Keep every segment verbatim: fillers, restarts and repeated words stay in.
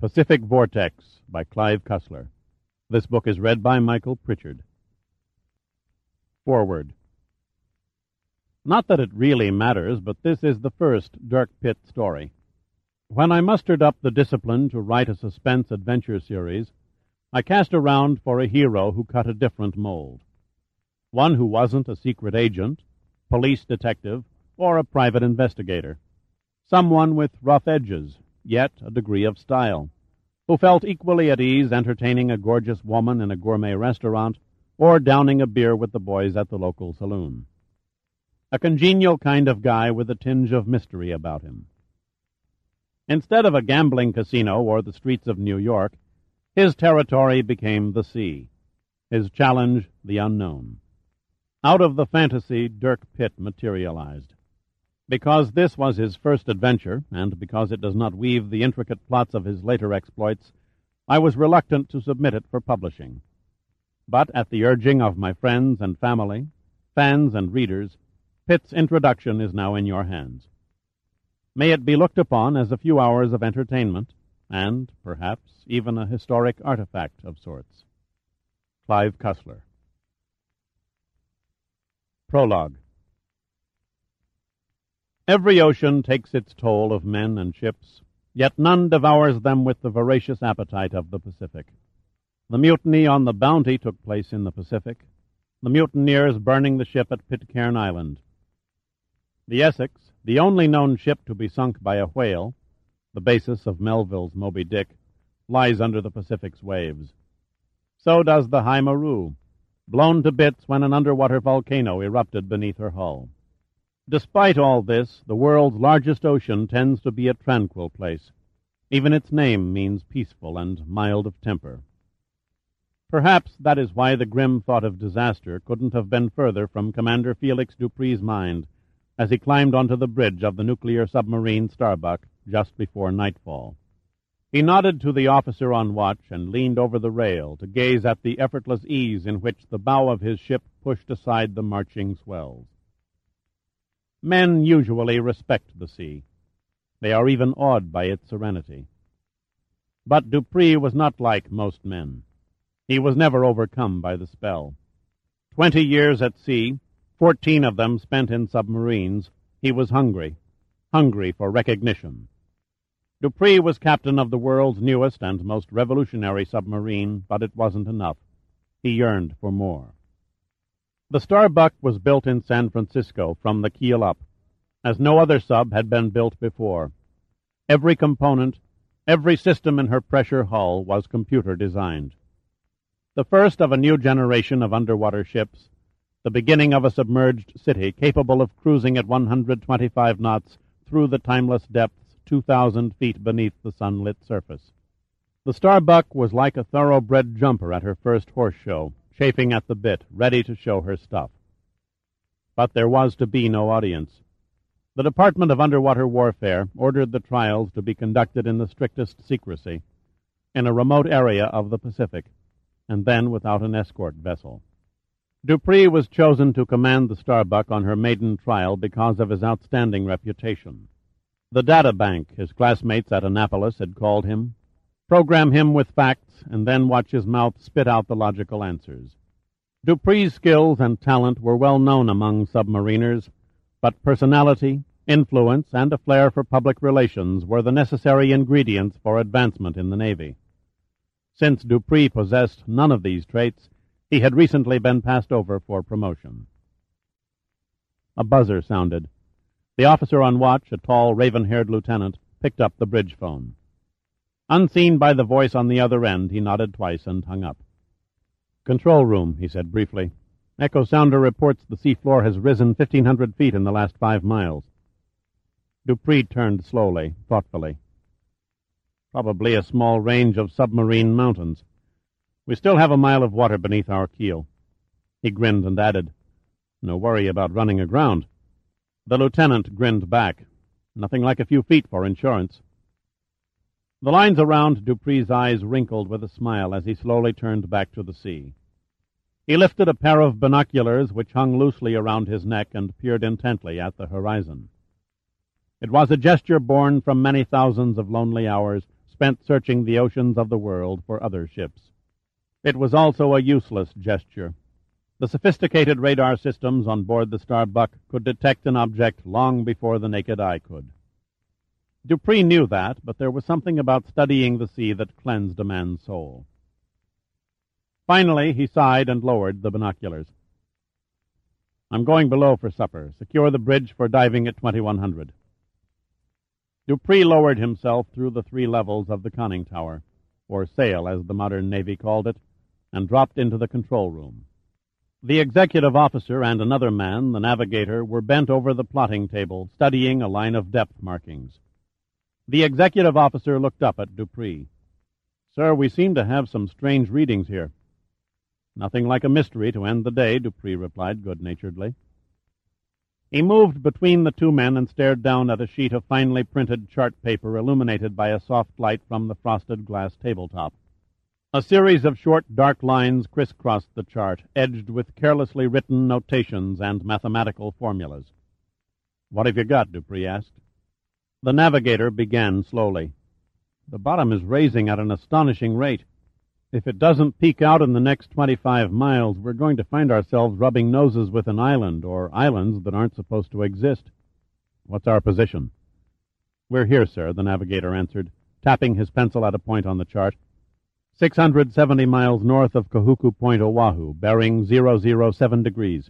Pacific Vortex by Clive Cussler. This book is read by Michael Pritchard. Foreword. Not that it really matters, but this is the first Dirk Pitt story. When I mustered up the discipline to write a suspense adventure series, I cast around for a hero who cut a different mold. One who wasn't a secret agent, police detective, or a private investigator. Someone with rough edges, yet a degree of style, who felt equally at ease entertaining a gorgeous woman in a gourmet restaurant or downing a beer with the boys at the local saloon. A congenial kind of guy with a tinge of mystery about him. Instead of a gambling casino or the streets of New York, his territory became the sea, his challenge the unknown. Out of the fantasy, Dirk Pitt materialized. Because this was his first adventure, and because it does not weave the intricate plots of his later exploits, I was reluctant to submit it for publishing. But at the urging of my friends and family, fans and readers, Pitt's introduction is now in your hands. May it be looked upon as a few hours of entertainment, and, perhaps, even a historic artifact of sorts. Clive Cussler. Prologue. Every ocean takes its toll of men and ships, yet none devours them with the voracious appetite of the Pacific. The mutiny on the Bounty took place in the Pacific, the mutineers burning the ship at Pitcairn Island. The Essex, the only known ship to be sunk by a whale, the basis of Melville's Moby Dick, lies under the Pacific's waves. So does the High Maru, blown to bits when an underwater volcano erupted beneath her hull. Despite all this, the world's largest ocean tends to be a tranquil place. Even its name means peaceful and mild of temper. Perhaps that is why the grim thought of disaster couldn't have been further from Commander Felix Dupree's mind as he climbed onto the bridge of the nuclear submarine Starbuck just before nightfall. He nodded to the officer on watch and leaned over the rail to gaze at the effortless ease in which the bow of his ship pushed aside the marching swells. Men usually respect the sea. They are even awed by its serenity. But Dupree was not like most men. He was never overcome by the spell. Twenty years at sea, fourteen of them spent in submarines, he was hungry, hungry for recognition. Dupree was captain of the world's newest and most revolutionary submarine, but it wasn't enough. He yearned for more. The Starbuck was built in San Francisco from the keel up, as no other sub had been built before. Every component, every system in her pressure hull was computer-designed. The first of a new generation of underwater ships, the beginning of a submerged city capable of cruising at one hundred twenty-five knots through the timeless depths two thousand feet beneath the sunlit surface. The Starbuck was like a thoroughbred jumper at her first horse show, chafing at the bit, ready to show her stuff. But there was to be no audience. The Department of Underwater Warfare ordered the trials to be conducted in the strictest secrecy, in a remote area of the Pacific, and then without an escort vessel. Dupree was chosen to command the Starbuck on her maiden trial because of his outstanding reputation. The data bank his classmates at Annapolis had called him. Program him with facts, and then watch his mouth spit out the logical answers. Dupree's skills and talent were well known among submariners, but personality, influence, and a flair for public relations were the necessary ingredients for advancement in the Navy. Since Dupree possessed none of these traits, he had recently been passed over for promotion. A buzzer sounded. The officer on watch, a tall, raven-haired lieutenant, picked up the bridge phone. Unseen by the voice on the other end, he nodded twice and hung up. "Control room," he said briefly. "Echo Sounder reports the seafloor has risen fifteen hundred feet in the last five miles." Dupree turned slowly, thoughtfully. "Probably a small range of submarine mountains. We still have a mile of water beneath our keel." He grinned and added, "No worry about running aground." The lieutenant grinned back. "Nothing like a few feet for insurance." The lines around Dupree's eyes wrinkled with a smile as he slowly turned back to the sea. He lifted a pair of binoculars which hung loosely around his neck and peered intently at the horizon. It was a gesture born from many thousands of lonely hours spent searching the oceans of the world for other ships. It was also a useless gesture. The sophisticated radar systems on board the Starbuck could detect an object long before the naked eye could. Dupree knew that, but there was something about studying the sea that cleansed a man's soul. Finally, he sighed and lowered the binoculars. "I'm going below for supper. Secure the bridge for diving at twenty-one hundred. Dupree lowered himself through the three levels of the conning tower, or sail as the modern Navy called it, and dropped into the control room. The executive officer and another man, the navigator, were bent over the plotting table, studying a line of depth markings. The executive officer looked up at Dupree. "Sir, we seem to have some strange readings here." "Nothing like a mystery to end the day," Dupree replied good-naturedly. He moved between the two men and stared down at a sheet of finely printed chart paper illuminated by a soft light from the frosted glass tabletop. A series of short, dark lines crisscrossed the chart, edged with carelessly written notations and mathematical formulas. "What have you got?" Dupree asked. The navigator began slowly. "The bottom is raising at an astonishing rate. If it doesn't peak out in the next twenty-five miles, we're going to find ourselves rubbing noses with an island, or islands that aren't supposed to exist." "What's our position?" "We're here, sir," the navigator answered, tapping his pencil at a point on the chart. Six hundred seventy miles north of Kahuku Point, Oahu, bearing zero zero seven degrees.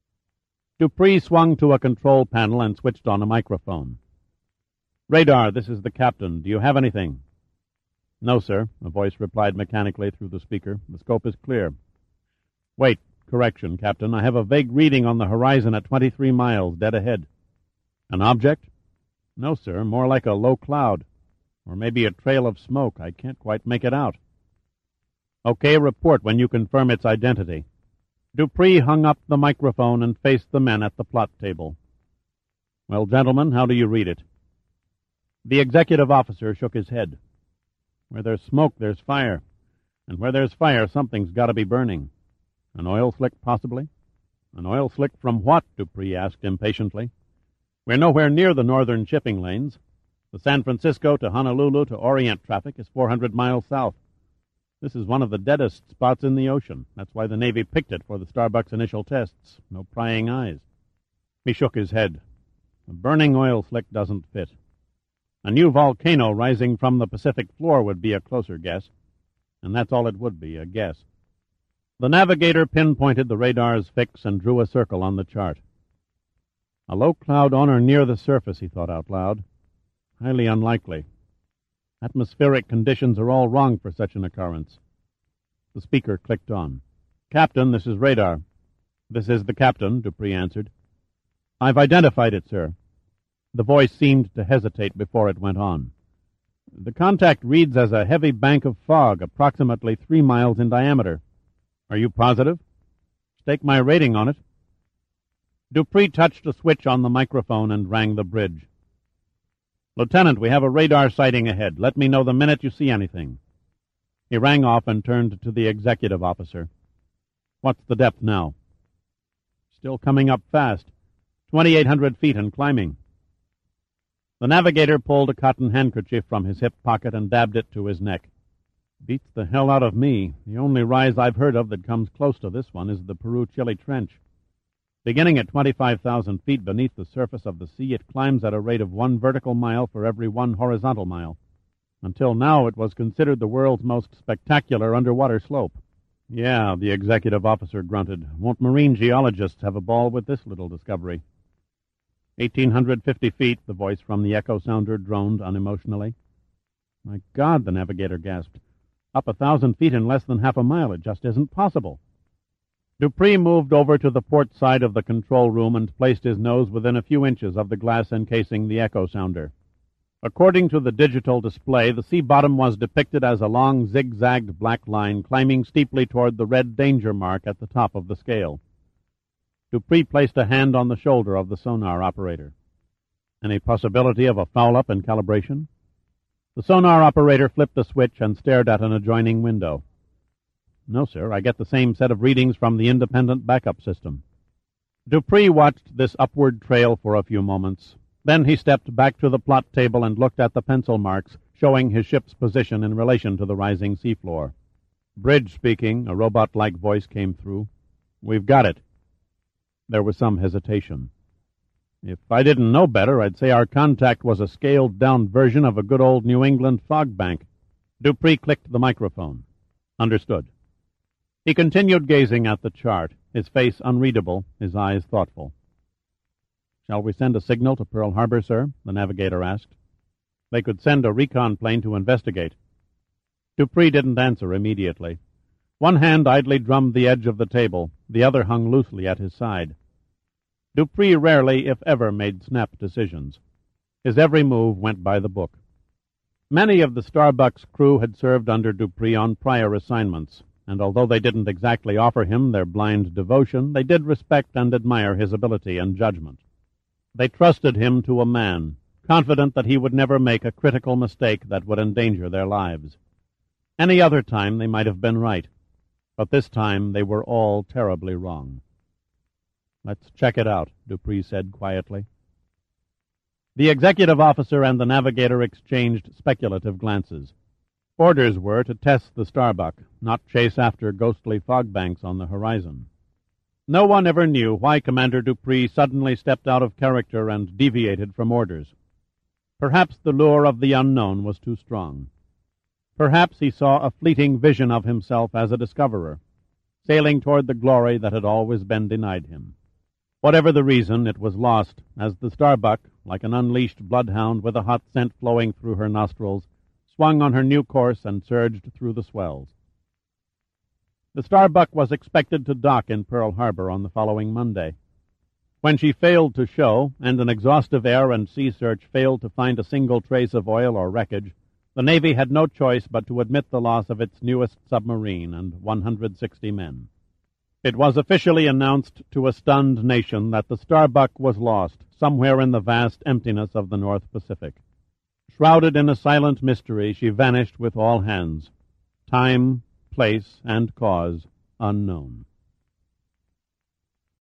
Dupree swung to a control panel and switched on a microphone. "Radar, this is the captain. Do you have anything?" "No, sir," a voice replied mechanically through the speaker. "The scope is clear." "Wait. Correction, Captain. I have a vague reading on the horizon at twenty-three miles, dead ahead." "An object?" "No, sir. More like a low cloud. Or maybe a trail of smoke. I can't quite make it out." "Okay, report when you confirm its identity." Dupree hung up the microphone and faced the men at the plot table. "Well, gentlemen, how do you read it?" The executive officer shook his head. "Where there's smoke, there's fire. And where there's fire, something's got to be burning. An oil slick, possibly?" "An oil slick from what?" Dupree asked impatiently. "We're nowhere near the northern shipping lanes. The San Francisco to Honolulu to Orient traffic is four hundred miles south. This is one of the deadest spots in the ocean. That's why the Navy picked it for the Starbuck's initial tests. No prying eyes." He shook his head. "A burning oil slick doesn't fit. A new volcano rising from the Pacific floor would be a closer guess. And that's all it would be, a guess." The navigator pinpointed the radar's fix and drew a circle on the chart. "A low cloud on or near the surface," he thought out loud. "Highly unlikely. Atmospheric conditions are all wrong for such an occurrence." The speaker clicked on. "Captain, this is radar." "This is the captain," Dupree answered. "I've identified it, sir." The voice seemed to hesitate before it went on. "The contact reads as a heavy bank of fog, approximately three miles in diameter." "Are you positive?" "Stake my rating on it." Dupree touched a switch on the microphone and rang the bridge. "Lieutenant, we have a radar sighting ahead. Let me know the minute you see anything." He rang off and turned to the executive officer. "What's the depth now?" "Still coming up fast. twenty-eight hundred feet and climbing." The navigator pulled a cotton handkerchief from his hip pocket and dabbed it to his neck. "Beats the hell out of me. The only rise I've heard of that comes close to this one is the Peru-Chile Trench. Beginning at twenty-five thousand feet beneath the surface of the sea, it climbs at a rate of one vertical mile for every one horizontal mile. Until now, it was considered the world's most spectacular underwater slope." "Yeah," the executive officer grunted. "Won't marine geologists have a ball with this little discovery?" eighteen fifty feet, the voice from the echo sounder droned unemotionally. "My God," the navigator gasped. "Up a thousand feet in less than half a mile. It just isn't possible." Dupree moved over to the port side of the control room and placed his nose within a few inches of the glass encasing the echo sounder. According to the digital display, the sea bottom was depicted as a long zigzagged black line climbing steeply toward the red danger mark at the top of the scale. Dupree placed a hand on the shoulder of the sonar operator. "Any possibility of a foul-up in calibration?" The sonar operator flipped a switch and stared at an adjoining window. "No, sir. I get the same set of readings from the independent backup system." Dupree watched this upward trail for a few moments. Then he stepped back to the plot table and looked at the pencil marks, showing his ship's position in relation to the rising seafloor. "Bridge speaking," a robot-like voice came through. "We've got it." There was some hesitation. "If I didn't know better, I'd say our contact was a scaled-down version of a good old New England fog bank." Dupree clicked the microphone. "Understood." He continued gazing at the chart, his face unreadable, his eyes thoughtful. "Shall we send a signal to Pearl Harbor, sir?" the navigator asked. "They could send a recon plane to investigate." Dupree didn't answer immediately. One hand idly drummed the edge of the table, the other hung loosely at his side. Dupree rarely, if ever, made snap decisions. His every move went by the book. Many of the Starbuck's crew had served under Dupree on prior assignments, and although they didn't exactly offer him their blind devotion, they did respect and admire his ability and judgment. They trusted him to a man, confident that he would never make a critical mistake that would endanger their lives. Any other time they might have been right, but this time they were all terribly wrong. "Let's check it out," Dupree said quietly. The executive officer and the navigator exchanged speculative glances. Orders were to test the Starbuck, not chase after ghostly fog banks on the horizon. No one ever knew why Commander Dupree suddenly stepped out of character and deviated from orders. Perhaps the lure of the unknown was too strong. Perhaps he saw a fleeting vision of himself as a discoverer, sailing toward the glory that had always been denied him. Whatever the reason, it was lost as the Starbuck, like an unleashed bloodhound with a hot scent flowing through her nostrils, swung on her new course and surged through the swells. The Starbuck was expected to dock in Pearl Harbor on the following Monday. When she failed to show, and an exhaustive air and sea search failed to find a single trace of oil or wreckage, the Navy had no choice but to admit the loss of its newest submarine and one hundred sixty men. It was officially announced to a stunned nation that the Starbuck was lost somewhere in the vast emptiness of the North Pacific. Shrouded in a silent mystery, she vanished with all hands. Time, place, and cause unknown.